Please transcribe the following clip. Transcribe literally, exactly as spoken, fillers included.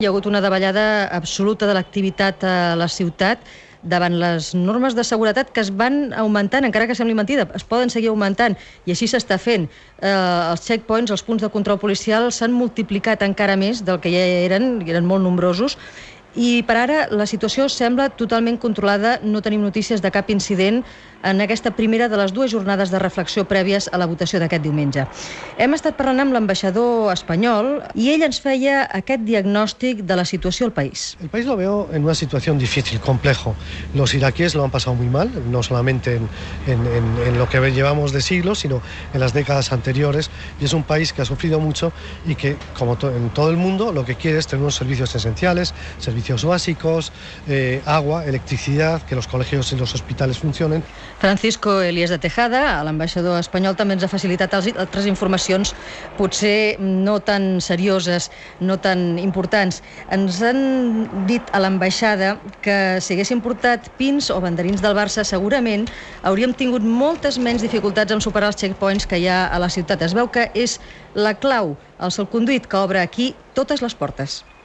Hi ha hagut una davallada absoluta de l'activitat a la ciutat davant les normes de seguretat que es van augmentant, encara que sembli mentida, es poden seguir augmentant, i així s'està fent. Eh, els checkpoints, els punts de control policial, s'han multiplicat encara més del que ja eren, i eren molt nombrosos, i per ara la situació sembla totalment controlada, no tenim notícies de cap incident en aquesta primera de les dues jornades de reflexió prèvies a la votació d'aquest diumenge. Hem estat parlant amb l'ambaixador espanyol i ell ens feia aquest diagnòstic de la situació al país. El país lo veo en una situación difícil, complejo. Los iraquíes lo han pasado muy mal, no solamente en, en, en, en lo que llevamos de siglos, sino en las décadas anteriores, y es un país que ha sufrido mucho y que, como to en todo el mundo, lo que quiere es tener unos servicios esenciales, servicios básicos, eh, agua, electricidad, que los colegios y los hospitales funcionen. Francisco Elías de Tejada, l'ambaixador espanyol, també ens ha facilitat altres informacions potser no tan serioses, no tan importants. Ens han dit a l'ambaixada que si haguéssim portat pins o banderins del Barça segurament hauríem tingut moltes menys dificultats en superar els checkpoints que hi ha a la ciutat. Es veu que és la clau, el salconduit que obre aquí totes les portes.